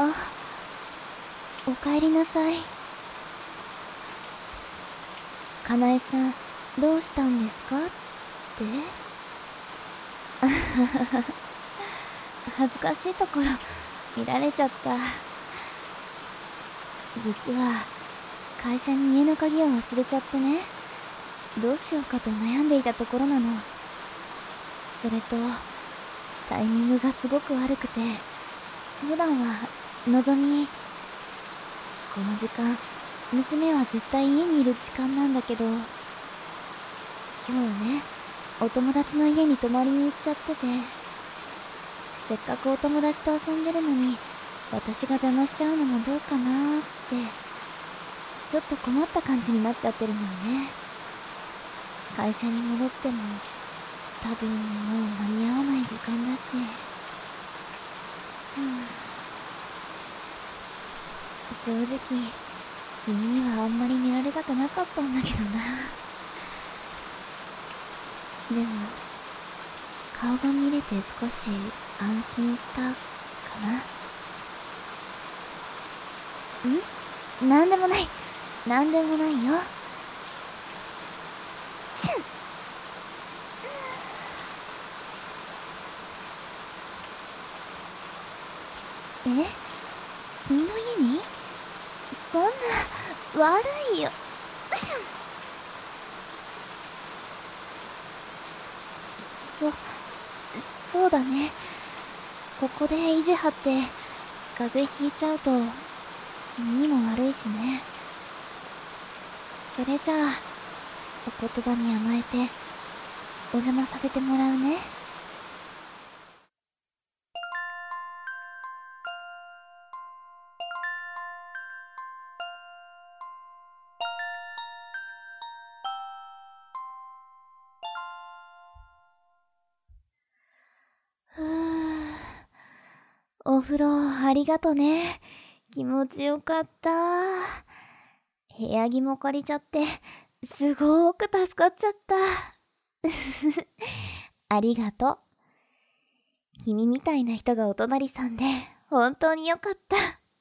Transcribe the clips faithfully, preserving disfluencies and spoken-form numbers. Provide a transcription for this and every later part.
あ、おかえりなさい。かなえさん、どうしたんですかって。恥ずかしいところ見られちゃった。実は会社に家の鍵を忘れちゃってね、どうしようかと悩んでいたところなの。それとタイミングがすごく悪くて、普段はのぞみ、この時間娘は絶対家にいる時間なんだけど、今日ね、お友達の家に泊まりに行っちゃってて、せっかくお友達と遊んでるのに私が邪魔しちゃうのもどうかなーって、ちょっと困った感じになっちゃってるのよね。会社に戻っても多分もう間に合わない時間だし、うん、正直君にはあんまり見られたくなかったんだけどな。でも顔が見れて少し安心したかな。ん？なんでもない、なんでもないよ。チュン。え？君の家に？そんな、悪いよ。そ、そうだね。ここで意地張って風邪ひいちゃうと君にも悪いしね。それじゃあお言葉に甘えてお邪魔させてもらうね。ふぅ、お風呂ありがとね。気持ちよかった。部屋着も借りちゃってすごーく助かっちゃった。ありがとう。君みたいな人がお隣さんで本当によかった。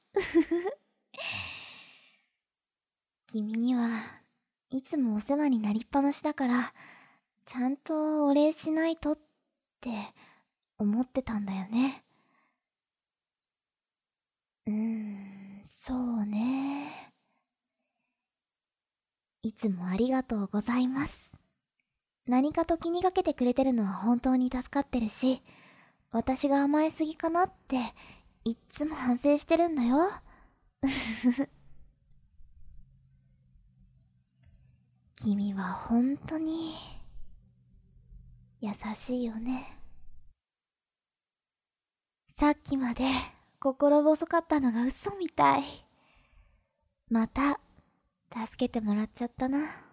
君にはいつもお世話になりっぱなしだから、ちゃんとお礼しないとって思ってたんだよね。うーん、そうね。いつもありがとうございます。何かと気にかけてくれてるのは本当に助かってるし、私が甘えすぎかなっていっつも反省してるんだよ。君は本当に優しいよね。さっきまで心細かったのが嘘みたい。また助けてもらっちゃったな。